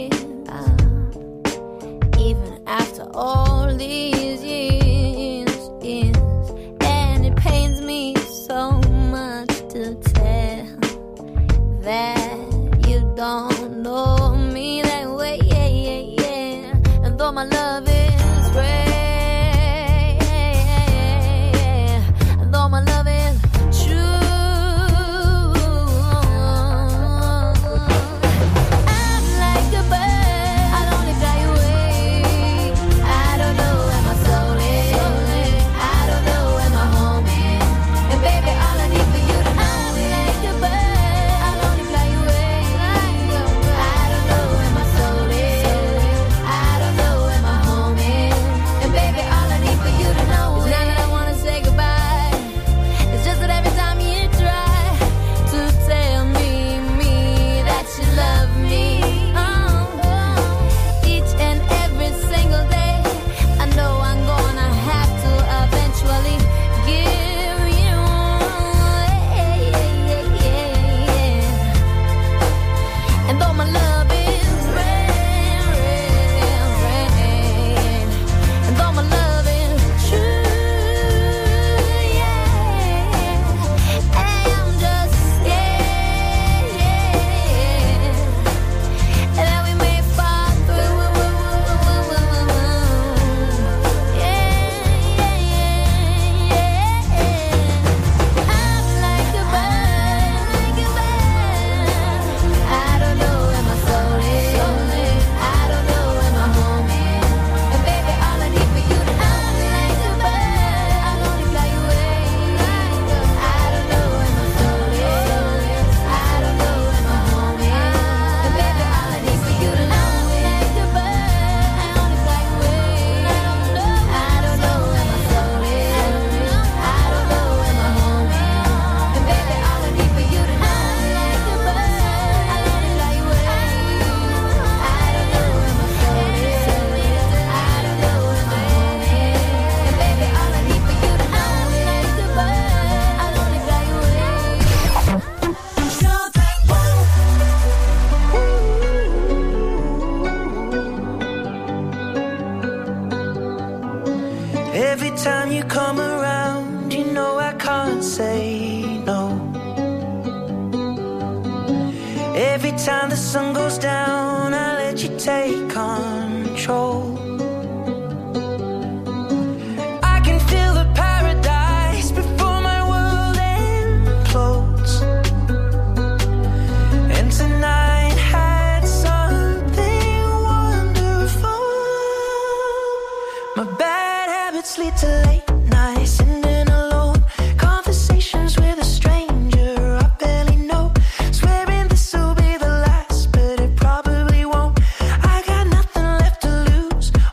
Even after all these years, and it pains me so much to tell that you don't know me that way, yeah. And though my love is rare, and though my love is true, I'm like a bird, I'll only fly away. I don't know where my soul is, I don't know where my home is, and baby, all I need for you to know, I'm like a bird, I'll only fly away. I don't know where my soul is, I don't know where my home is, and baby, all I need for you to know is not that I wanna say goodbye. It's just that every time you try to tell me that you love me, each and every single day, I know I'm gonna have to eventually give you, and though my love is rare, and though my love is true, I'm just scared that we may fall through. I'm like a bird, I don't know where my soul is, I don't know where my home is, and baby, all I need for you to know, I'm like a bird, I'll only fly away. I don't know where my soul is, I don't know where my home is, and baby, all I need for you to know, I'm like a bird, I only fly away. I don't know where my soul is, I don't know where my home is, and baby, all I need for you to know, I'm like a bird, I only fly away. I don't know where my soul is, I don't know where my home is, and baby, all I need for you to know, I'm like a bird, I'll only fly away. Every time you come around, you know I can't say no. Every time the sun goes down, I let you take control. I can feel the paradise before my world implodes. And tonight had something wonderful. My bad habits lead to late nights, sitting alone, conversations with a stranger I barely know, swearing this'll be the last, but it probably won't. I got nothing left to lose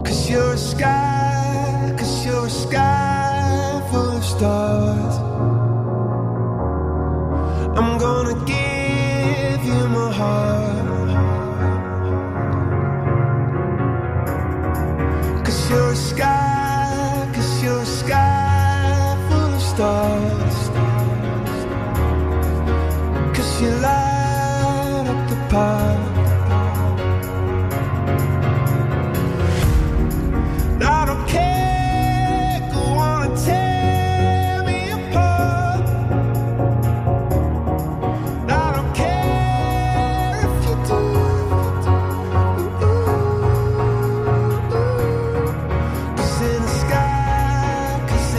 'Cause you're a sky full of stars. I'm gonna give you my heart. 'Cause you're a sky full of stars. 'Cause you light up the park. I don't care, go on and tear me apart. I don't care if you do. 'Cause in the sky, 'cause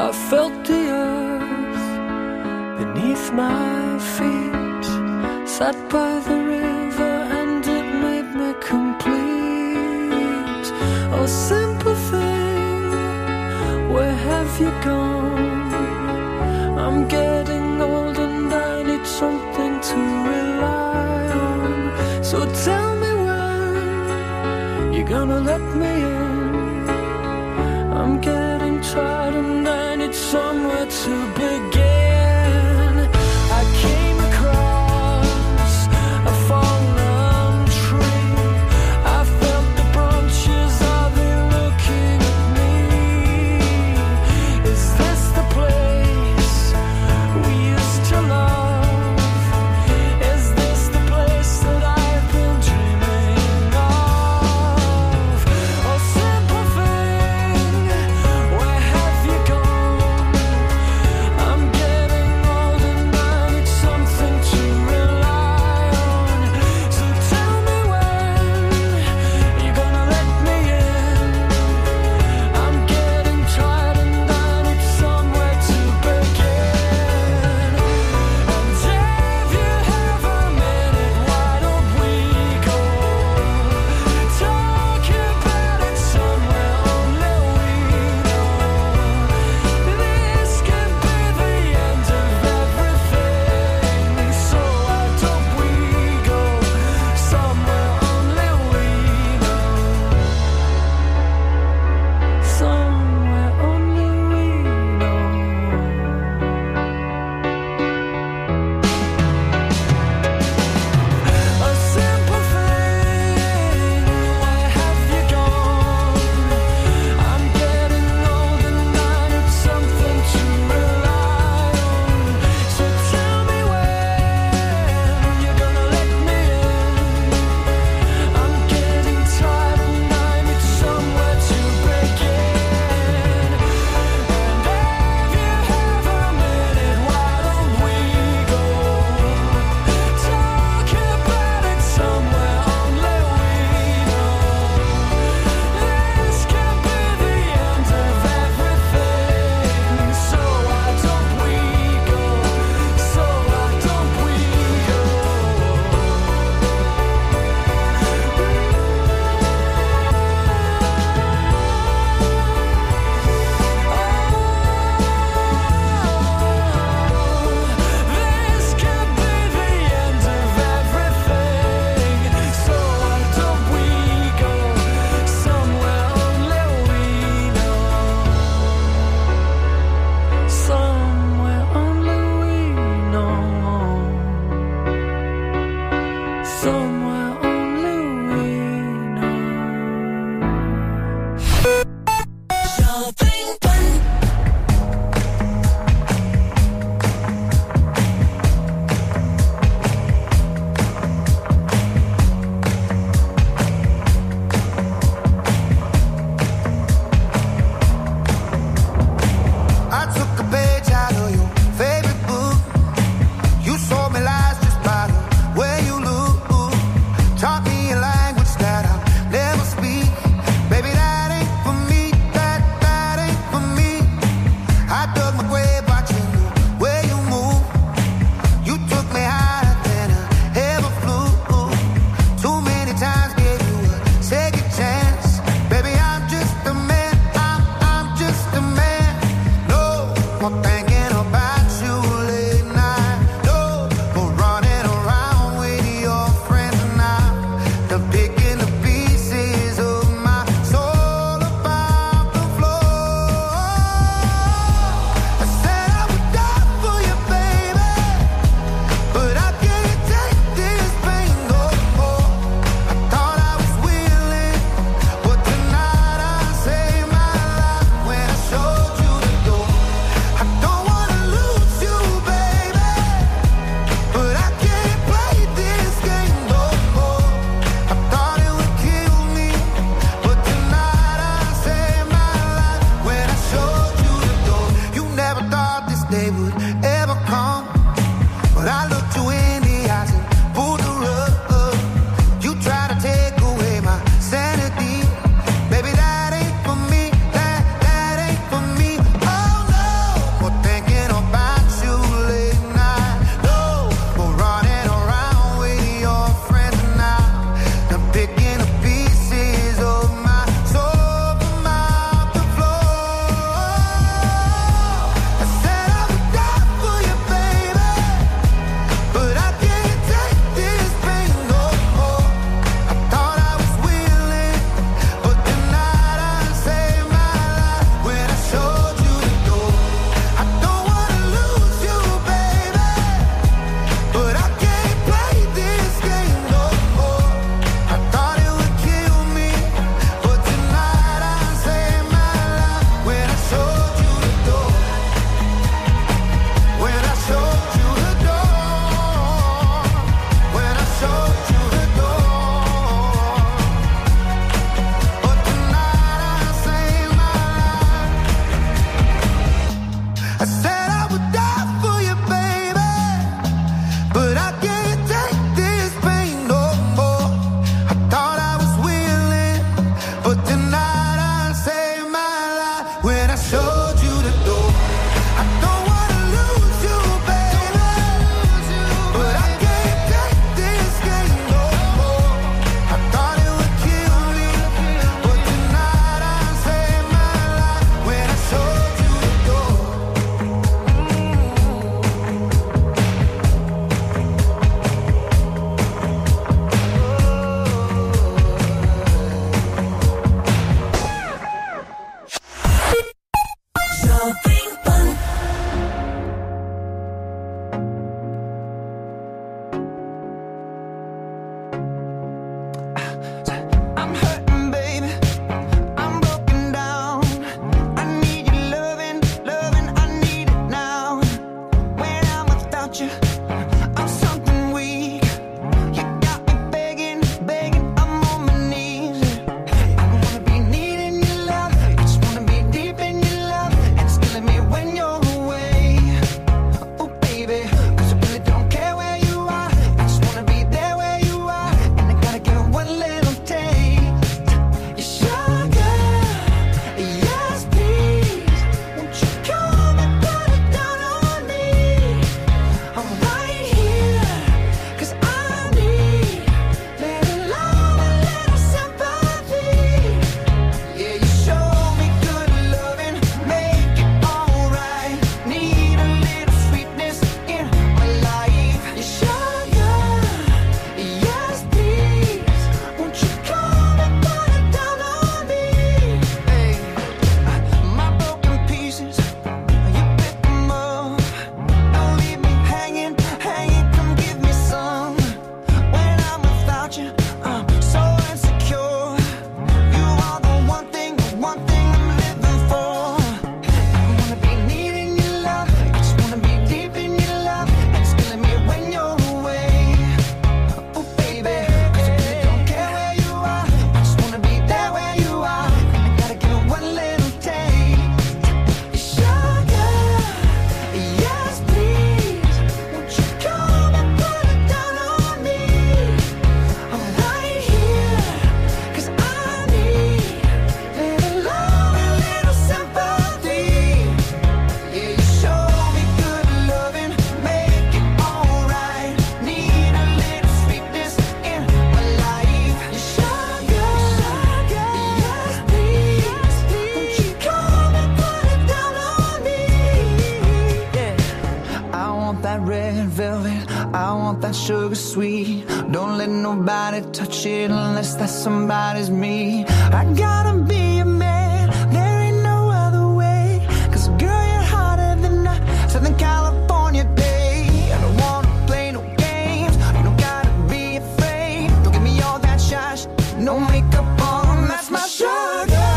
I felt the earth beneath my feet, sat by the river and it made me complete. Oh, simple thing, where have you gone? I'm getting old and I need something to rely on. So tell me when you're gonna let me in. I'm getting tired and I need somewhere to begin. I came across a fallen tree. I felt the branches of it looking at me. Is this the place we used to love? Is this the place that I've been dreaming of? Oh, simple thing, where have you gone? I'm getting old and I need something to rely on. So tell me when you're gonna let me in. I'm getting tired and I need somewhere to begin. And if you have a minute, why don't we go talk about it somewhere only we know. This could be the end of everything. So why don't we go somewhere only we know. Somewhere only we know. A simple thing, where have you gone? I'm getting old and I need something to rely on. So tell me when you're gonna let me in. I'm getting tired and I need somewhere to begin. And if you have a minute, why don't we go talk about it somewhere only we know. This could be the end of everything. So why don't we go? So why don't we go? This could be the end of everything. So why don't we go somewhere only we know? Somewhere only we know. Somewhere only we I took a page out of your favorite book. You sold me lies just by the way you look. Taught me a language that I'll never speak. Baby, that ain't for me. That ain't for me. I dug my grave watching the way you move. You took me higher than I ever flew. Too many times gave you a second chance. Baby, I'm just a man. I'm just a man. No more thinking about you late night. No more running around with your friends now. They're picking the pieces of my soul about the floor. I said I would die for you, baby, but I can't take this pain no more. I thought I was willing, but tonight I saved my life when I showed you the door. I don't I said I would die for you, baby, but I can't take this pain no more. I thought I was willing, but tonight I saved my life when I showed you the door. I don't wanna lose you, baby, but I can't take this game no more. I thought it would kill me, but tonight I saved my life when I showed you the door. I'm hurting, baby. I'm broken down. I need your loving, loving. I need it now. When I'm without you, I'm something weak. You got me begging, begging. I'm on my knees. I don't wanna be needing your love. I just wanna be deep in your love. And it's killing me when you're away. Oh, baby, 'cause I really don't care where you are. I just wanna be there where you are. And I gotta get one little taste. Your sugar, yes please. Won't you come and put it down on me? I'm right here, 'cause I need little love, a little sympathy. Yeah, you show me good loving, make it alright. Need a little sweetness in my life. Your sugar, yes please. Won't you come and put it down on me? Hey, my broken pieces, you pick them up. Don't leave me hanging, hanging. Come give me some. When I'm without you, I'm so insecure. You are the one thing I'm living for. I don't wanna be needing your love. I just wanna be deep in your love. And it's killing me when you're away. Oh, baby, 'cause I really don't care where you are. I just wanna be there where you are. And I gotta get one little taste. Your sugar, yes please. Won't you come and put it down on me? I'm right here, 'cause I need little love, a little sympathy. Yeah, you show me good loving, make it alright. Need a little sweetness in my life. Your sugar, yes please. Won't you come and put it down on me? Yeah, I want that red velvet, I want that sugar sweet. Don't let nobody touch it unless that somebody's me. I gotta be a man, there ain't no other way. 'Cause girl, you're hotter than a Southern California day. I don't wanna play no games, you don't gotta be afraid. Don't give me all that shush, no makeup on, that's my sugar.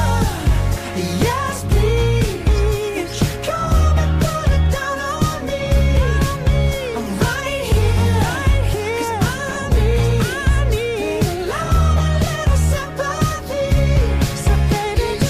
Yes please, come and put it down on me. I'm right here, 'cause I need love, a little sympathy. So baby,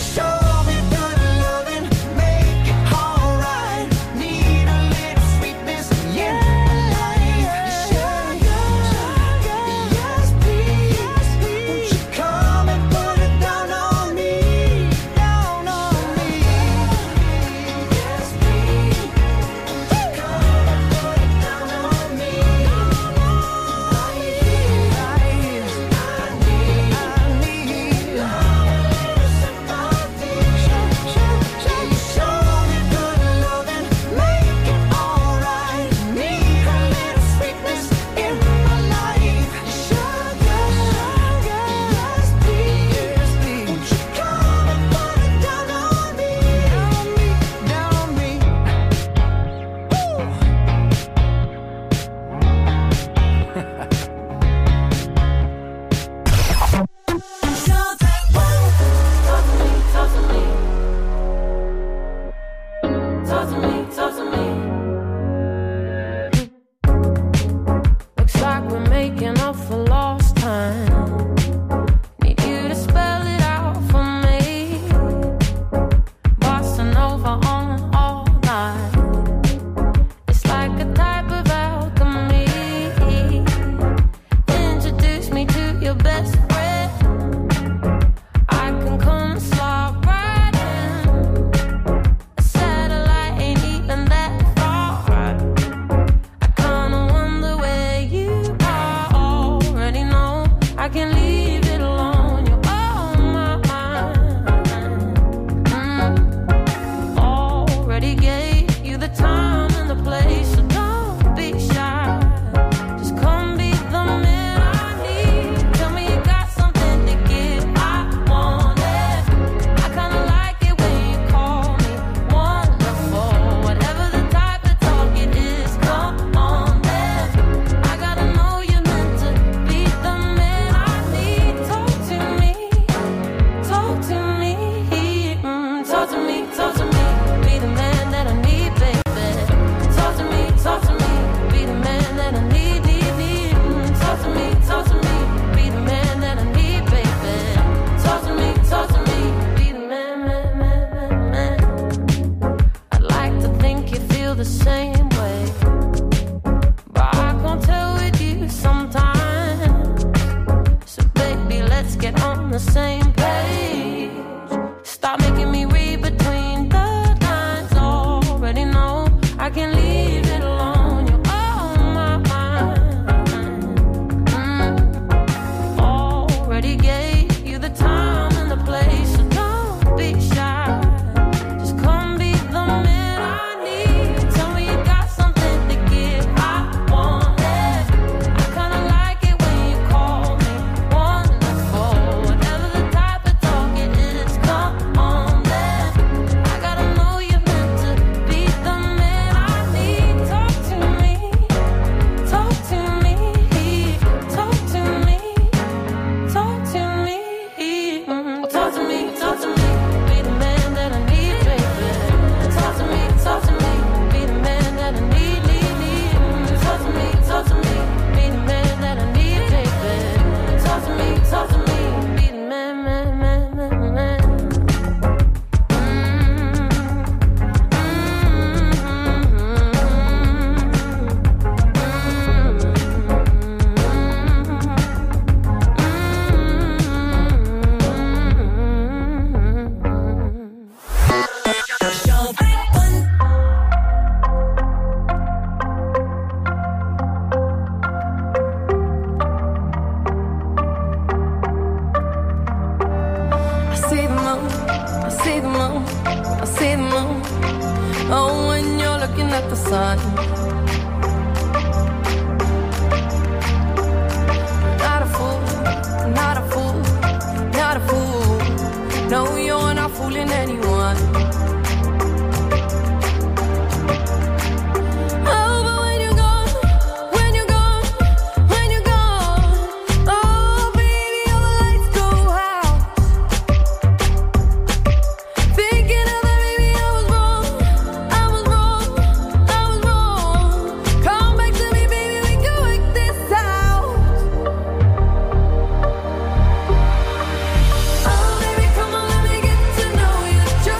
the same way, but I can't tell with you sometimes. So baby, let's get on the same page. Stop making me read between the lines. Already know I can leave it alone. You're on my mind. Already gave you the time and the place, so don't be shy. Just come be the man I need. Tell me you got something to give. I want it. I kinda like it when you call me wonderful. Whatever the type of talk it is, come on then. I gotta know you're meant to be the man I need. Talk to me, talk to me, talk to me, talk to me, talk to me, talk to me. Be the man that I need, baby. Talk to me, be the man that I need, need. Talk to me, be the man that I need, baby. Talk to me, be the man, man. I see the moon, I see the moon, I see the moon. Oh, when you're looking at the sun. Not a fool, not a fool, not a fool. No, you're not fooling anyone. Oh, but when you're gone, when you're gone, when you're gone, oh, baby, all the lights go out. Thinking of that, baby, I was wrong. Come back to me, baby, we can work this out. Oh, baby, come on, let me get to know you.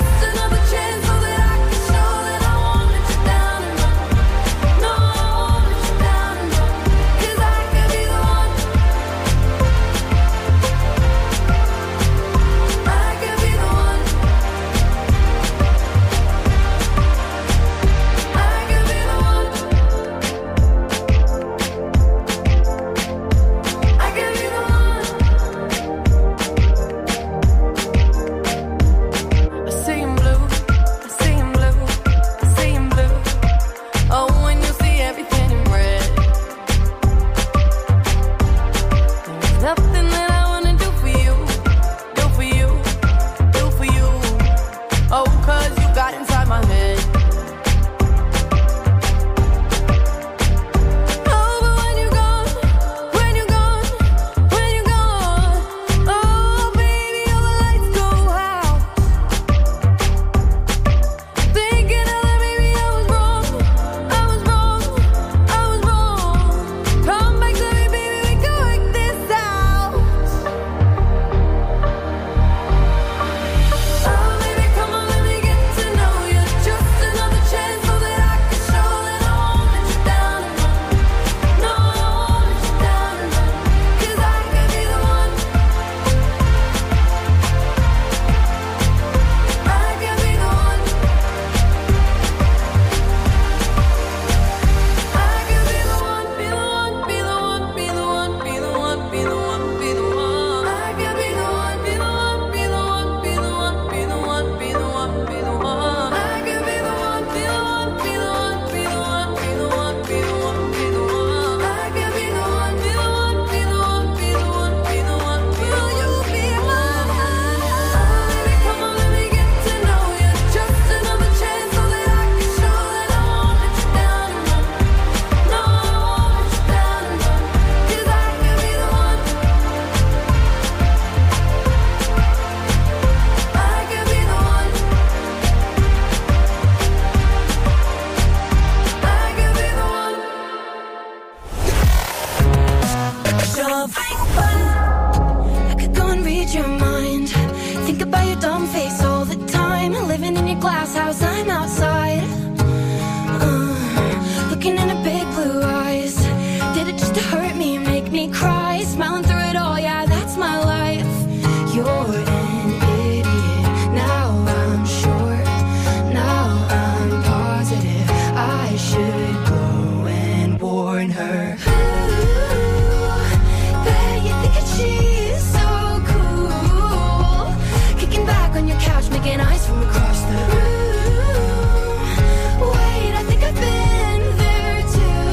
Looking in her big blue eyes. Did it just to hurt me, make me cry? Smiling through it all, yeah, that's my life. You're an idiot. Now I'm sure. Now I'm positive. I should go and warn her. Ooh, bet you think that she's so cool. Kicking back on your couch, making eyes from across the room. Wait, I think I've been there too.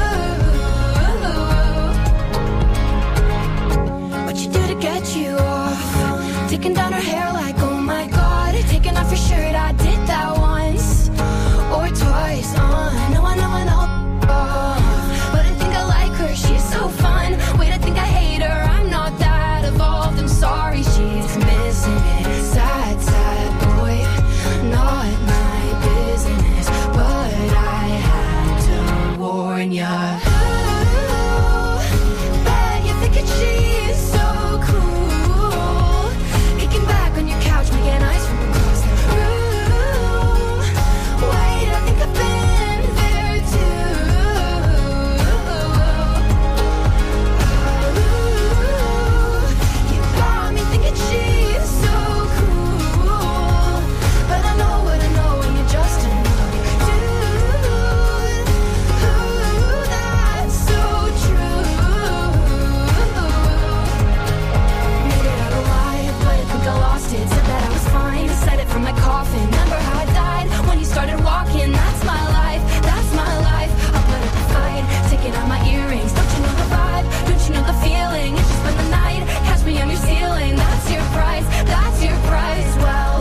What you do to get you off? Taking down her hair like, oh my god. Taking off your shirt, I did that once or twice. I know. But I think I like her, she's so fun. Wait, I think I hate her, I'm not that evolved. I'm sorry, she's missing it. Sad, sad boy, not my business. But I had to warn ya. Ooh, bet you think that she's so cool. Kicking back on your couch, making eyes from across the room. Wait, I think I've been there too. You got me thinking she's so cool. But I know what I know when you're just another dude. That's so true. Made it out alive, but I think I lost it. Said that I was fine, said it from my coffin. Remember how I died when you started walking? That's my life, that's my life. I'll put up a fight, taking out my earrings. Don't you know the vibe? Don't you know the feeling? If you spend the night, catch me on your ceiling. That's your price, that's your price. Well,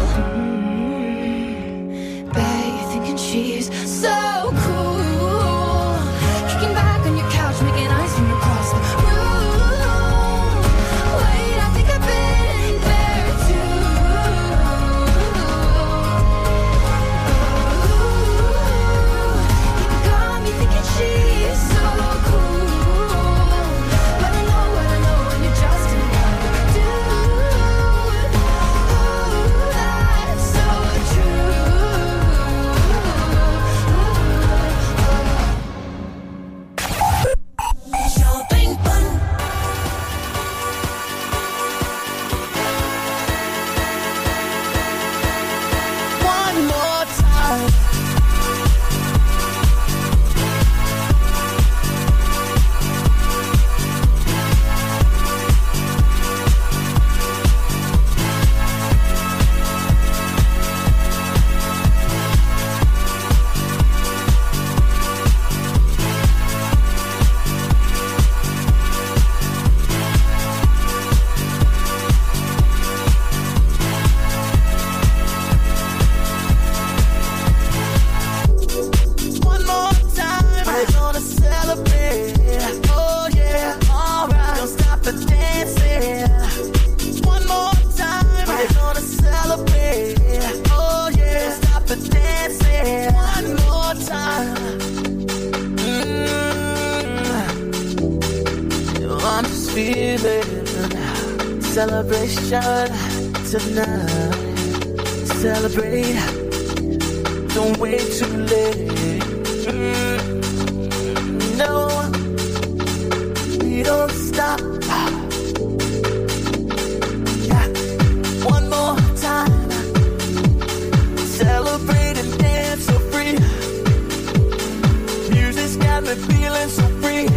bet you're thinking she's so cool. Kicking back on your couch, making eyes from across the room. Wait, I think I've been there too. You got me thinking she's so cool. But I know what I know when you're just another dude. That's so true. Shopping fun. One more time. One more time, we're gonna celebrate. Oh yeah, alright. Don't stop the dancing. One more time, we're gonna celebrate. Oh yeah, don't stop the dancing. One more time. I'm just feeling celebration tonight. Celebrate. Don't wait too late. No, we don't stop. Yeah. One more time. Celebrate and dance so free. Music's got me feeling so free.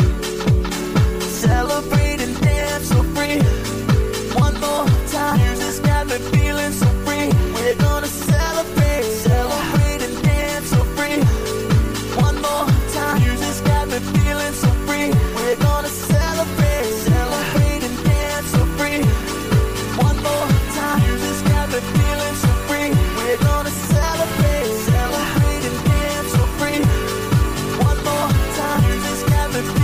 Celebrate and dance so free. One more time. Music's got me feeling so free. We're gonna celebrate, celebrate and dance so free. One more time. Music's got me feeling so free. We're gonna celebrate, celebrate and dance so free. One more time. Music's got me feeling so free. We're gonna celebrate, celebrate and dance so free. One more time. Music's got me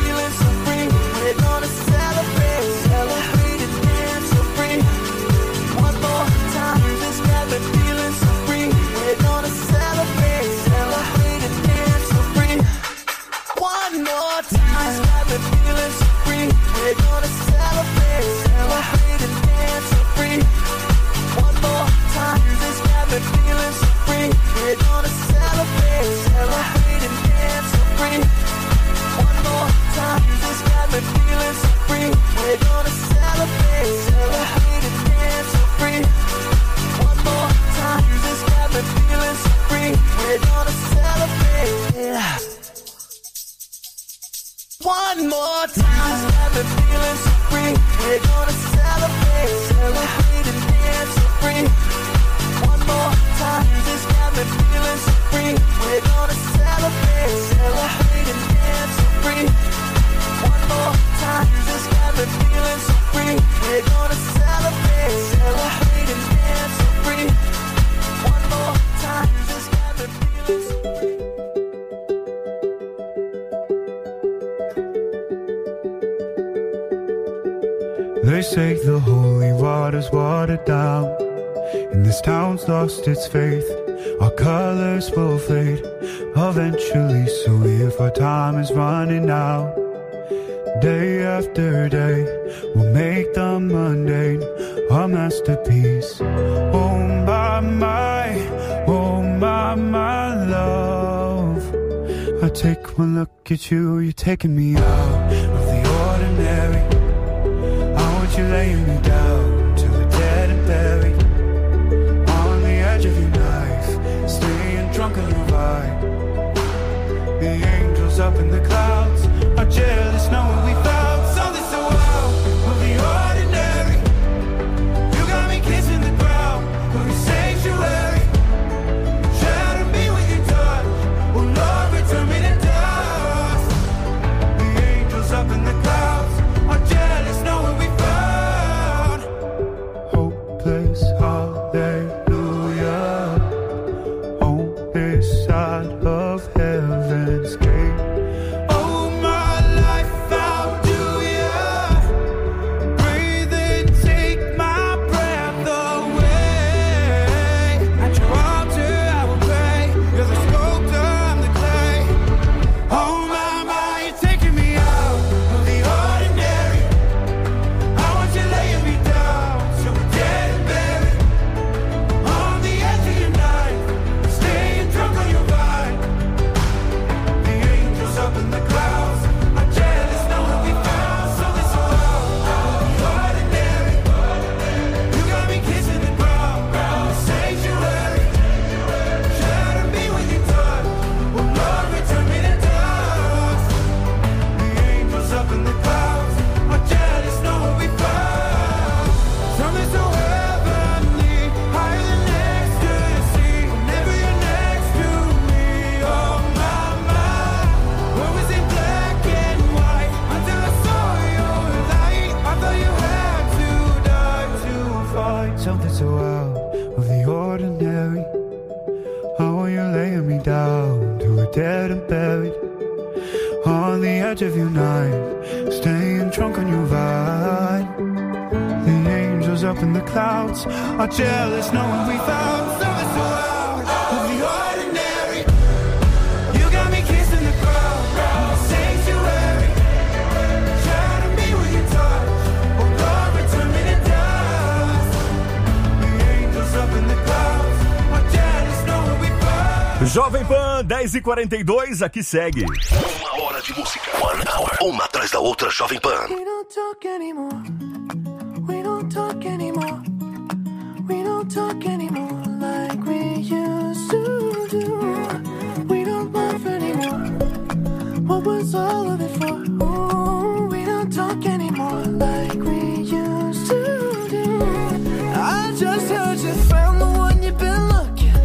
One more time, got me feeling so free. We're gonna celebrate, celebrate and dance so free. One more time, this got me feeling so free. We're gonna celebrate, celebrate and dance so free. One more time, this got me feeling so free. We're gonna celebrate, celebrate and dance so free. One more time, this got me feeling so free. They say the holy water's watered down, and this town's lost its faith. Our colors will fade eventually, so if our time is running out, day after day, we'll make the mundane our masterpiece. Oh my, love. I take one look at you, you're taking me out of the ordinary. You laying me down till we're dead and buried on the edge of your knife, staying drunk on your vibe. The angels up in the clouds are jealous knowing we found something so out of the ordinary. You got me kissing the ground of your sanctuary. Shatter me with your touch, oh Lord, return me to dust. The angels up in the clouds are jealous knowing we hallelujah, on this side of heaven's gate. Oh, my life, how do ya? Breathe in, take my breath away. At your altar I will pray. You're the sculptor, I'm the clay. Oh, my, you're taking me out of the ordinary. I want you laying me down so we're dead and buried. On the edge of your knife, staying drunk on your vine. The angels up in the clouds are jealous knowing we found something so out of the ordinary. You got me kissing the ground, the sanctuary. Shatter me with your touch, oh Lord, return me to dust. The angels up in the clouds are jealous knowing we found something so heavenly, higher than ecstasy. Whenever you're next to me, oh my, world was in black and white until I saw your light. I thought you had to die to find something so out of the ordinary. How are you laying me down till we're dead and buried on the edge of your knife, staying drunk on your vine. The angels up in the clouds are jealous knowing we found something so out of the ordinary. You got me kissing the ground, the sanctuary. Shatter me with your touch, oh Lord, return me to dust. The angels up in the clouds are jealous knowing we found. Jovem Pan, 10h42, aqui segue. Uma hora de música. 1 hour. Uma atrás da outra, Jovem Pan. We don't talk anymore. We don't talk anymore. We don't talk anymore like we used to do. We don't laugh anymore. What was all of it for? Ooh, we don't talk anymore like we used to do. I just heard you found the one you've been looking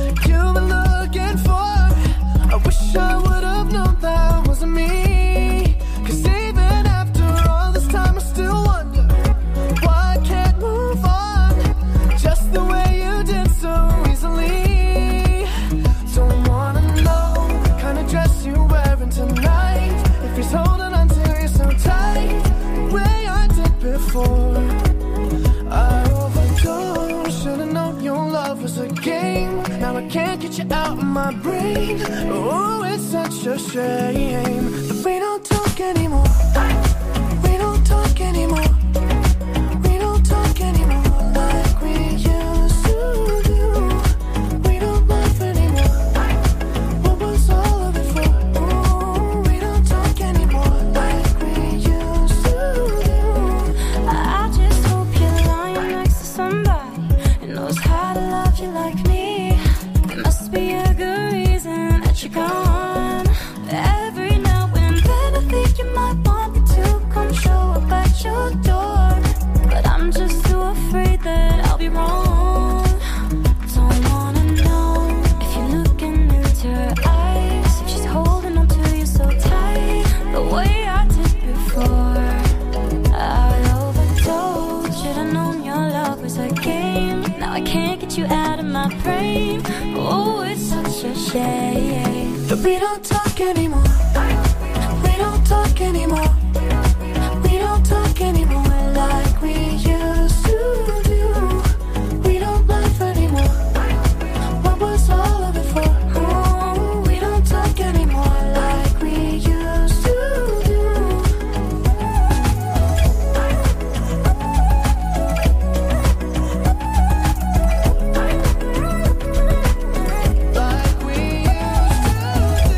for. I wish I would have known that wasn't me. 'Cause even after all this time I still wonder why I can't move on just the way you did so easily. Don't wanna know the kind of dress you're wearing tonight, if he's holding on to you so tight the way I did before. I overdosed, should've known your love was a game. Now I can't get you out of my brain. Oh, it's such a shame that we don't talk anymore. We don't talk anymore. We don't talk anymore like we used to do. We don't laugh anymore. What was all of it for? Ooh, we don't talk anymore like we used to do. I just hope you're lying next to somebody who knows how to love you like me. There must be a good reason that you're gone. Every night We don't talk anymore. We don't talk anymore. We don't talk anymore like we used to do. We don't laugh anymore. What was all of it for? Oh, we don't talk anymore like we used to do. Like we used to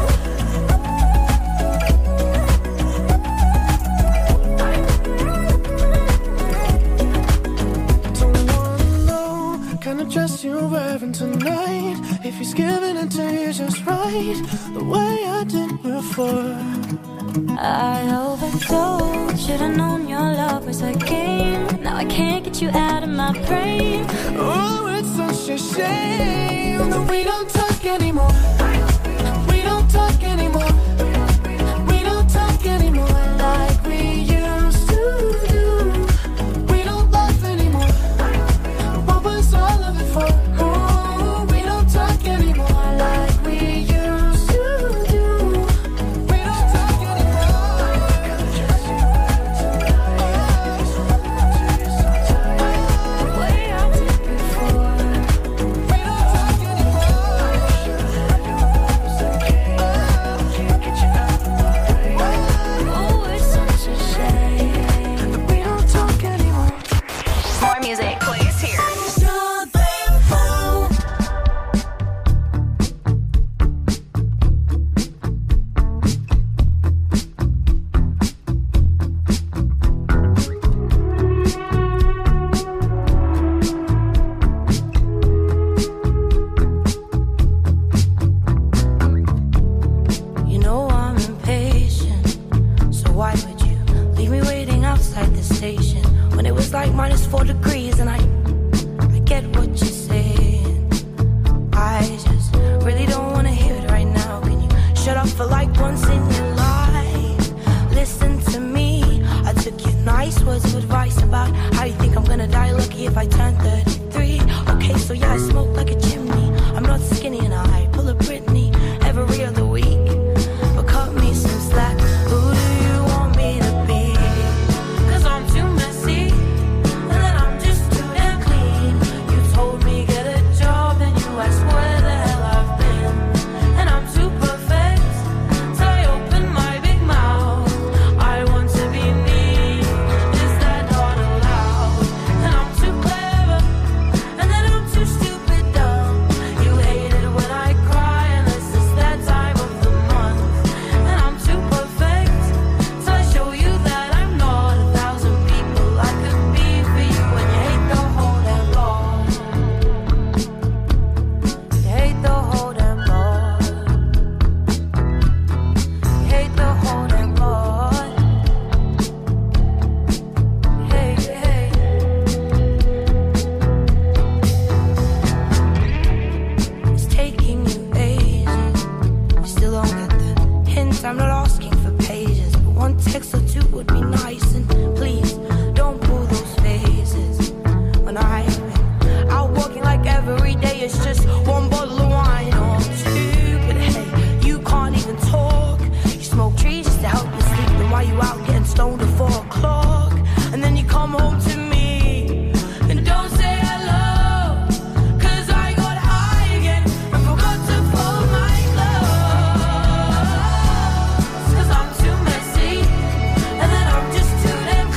do. Don't wanna know kind of dress you're wearing tonight. If he's giving it to you just right, the way I did before. I overdosed. Should've known your love was a game. Now I can't get you out of my brain. Oh, it's such a shame that we don't talk anymore. We don't talk anymore. We don't talk anymore like we used to do. We don't laugh anymore. What was all of it for? Oh, we don't talk anymore like we used to do. We don't talk anymore. The way I did before. We don't talk anymore. Can't get you out of my way. Oh, it's such a shame that we don't talk anymore. More music plays here. You know I'm impatient, so why would you leave me waiting outside the station when it was like -4 degrees? And I get what you're saying. I just really don't want to hear it right now. Can you shut up for like once in your life? Listen to me. I took your nice words of advice about how you think I'm gonna die lucky if I turn 33. Okay, so yeah, I smoke like a chimney. I'm not skinny and I pull a Britney every other week. But cut me some slack. Who do you want me to be? 'Cause I'm too messy, and then I'm just too damn clean. You told me get a job, and you asked where the hell I've been. And I'm too perfect, so I open my big mouth. I want to be me, is that not allowed? And I'm too clever, and then I'm too stupid dumb. You hate it when I cry, unless it's that time of the month. And I'm too perfect, so I show you that I'm not 1,000 people I could be for you. And you hate the whole damn lot. You hate the whole damn lot. You hate the whole damn lot. Hey, hey. It's taking you ages. You still don't get the hint. I'm not asking for pages, but one text or two would be nice. And please don't pull those phases. When I've been out walking like every day, it's just one bottle of wine or two. But hey, you can't even talk. You smoke trees just to help you sleep. Then why you out getting stoned at 4 o'clock? And then you come home to me and don't say hello. 'Cause I got high again and forgot to fold my clothes. 'Cause I'm too messy, and then I'm just too damn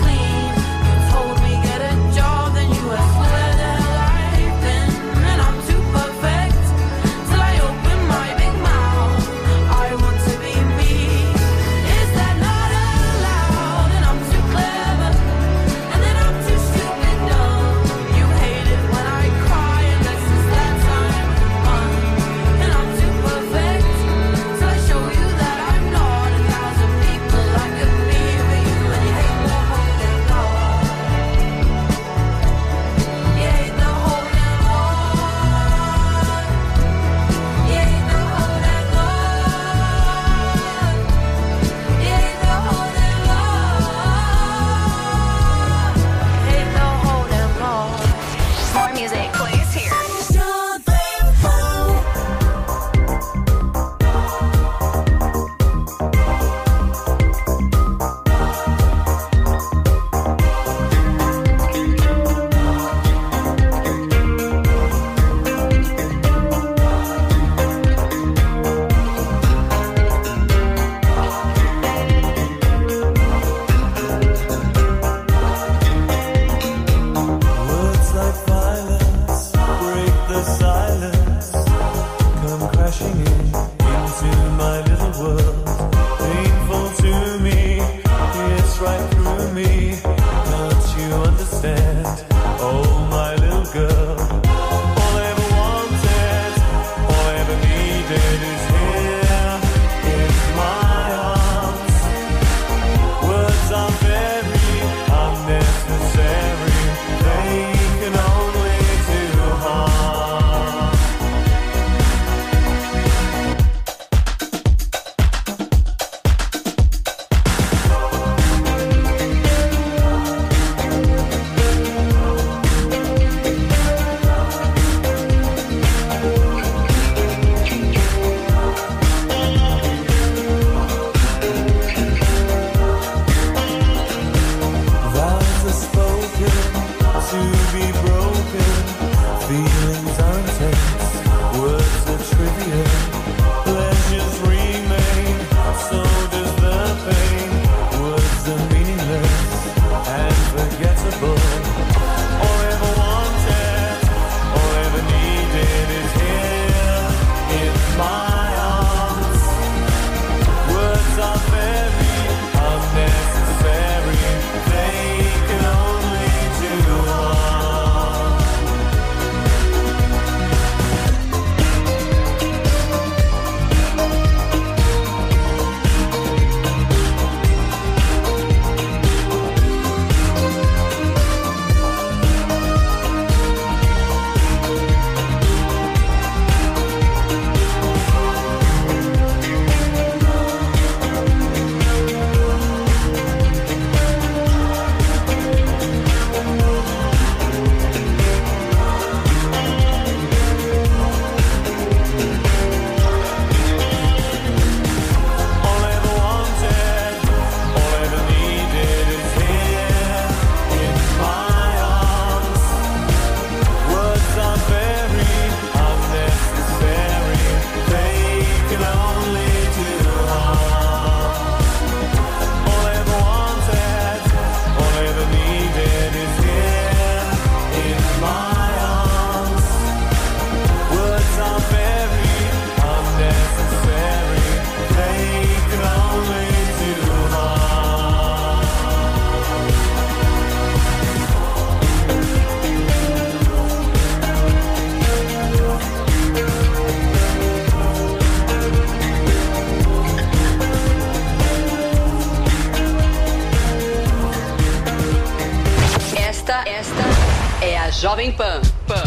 Jovem Pan.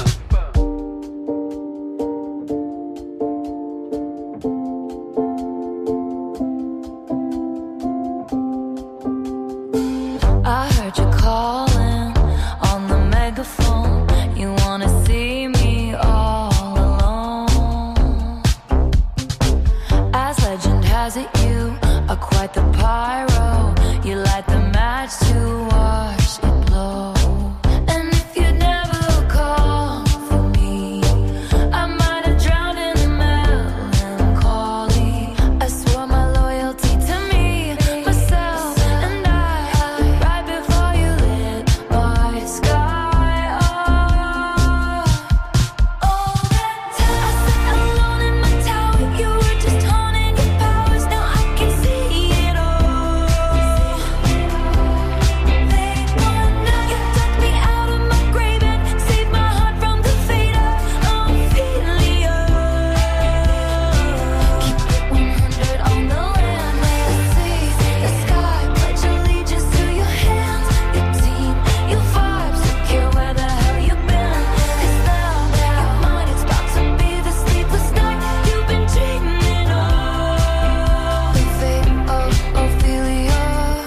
I heard you calling on the megaphone. You wanna see me all alone. As legend has it, you are quite the pyro. You light the match to watch it blow. And if you never call for me, I might have drowned in the melancholy. I swore my loyalty to me, myself, and I. Right before you lit my sky up. All that time I sat alone in my tower. You were just honing your powers. Now I can see it all. They wanna, you took me out of my grave and saved my heart from the fate of Ophelia. Keep it 100 on the land, may I see the sky. Pledge allegiance to your hands, your team, your vibes. Don't care where the hell you've been. 'Cause now your mind is about to be the sleepless night you've been dreaming of. The fate of Ophelia,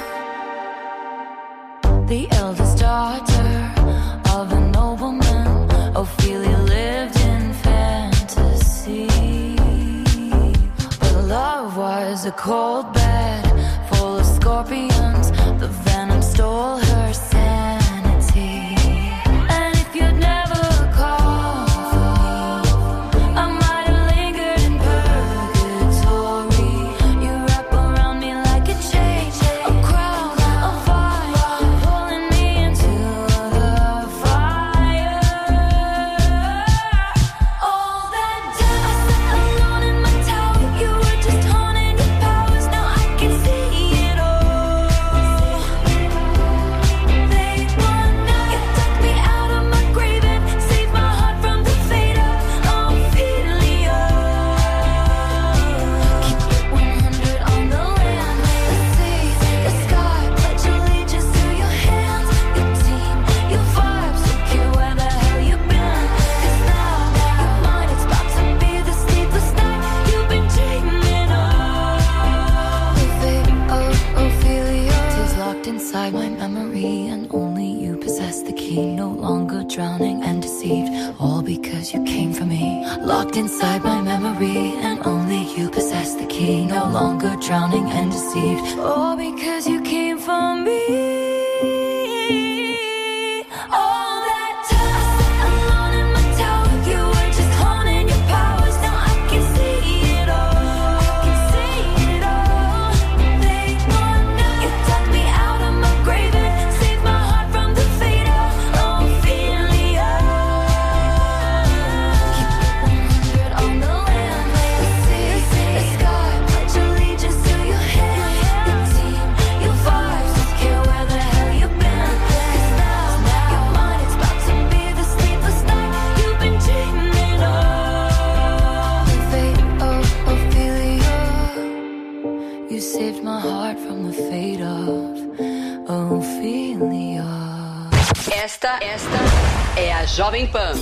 the eldest daughter of a nobleman. Ophelia lived in fantasy, but love was a cold bed full of scorpions. The venom stole her sanity. And if you'd never called for me, I might have lingered in purgatory. You wrap around me like a chain, a crown, a fire, pulling me into the fire. All that time I sat alone in my tower. You were just honing your powers. Now I can see it all. They wanna, you took me out of my grave and saved my heart from the fate of Ophelia. Keep it 100 on the land, may I see the sky. Pledge allegiance to your hands, your team, your vibes. Don't care where the hell you've been. 'Cause now your mind is about to be the sleepless night you've been dreaming of. The fate of Ophelia is locked inside my memory, and only you possess the key. No longer drowning and deceived, all because you came for me. Locked inside my memory, and only you possess the key. No longer drowning and deceived, all because you came for me. All that time I sat alone in my tower. You were just honing your powers. Now I can see it all. I can see it all. They wanna, you took me out of my grave and saved my heart from the fate of Ophelia. Keep it 100 on the land, may I see the sky. Pledge allegiance to your hands, your team, your vibes. Don't care where the hell you've been. 'Cause now your mind is about to be the sleepless night you've been dreaming of. The fate of Ophelia, you saved my heart from the fate of Ophelia. Esta é a Jovem Pan.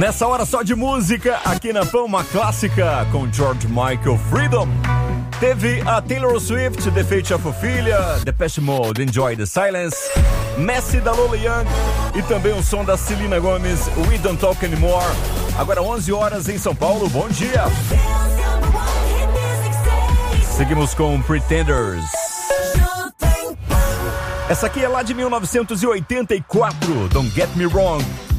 Nessa hora só de música, aqui na Pan, uma clássica com George Michael, Freedom. Teve a Taylor Swift, The Fate of Ophelia, Depeche Mode, Enjoy the Silence, Messi da Lola Young e também o som da Selena Gomez, We Don't Talk Anymore. Agora 11 horas em São Paulo, bom dia. Seguimos com Pretenders. Essa aqui é lá de 1984, Don't Get Me Wrong.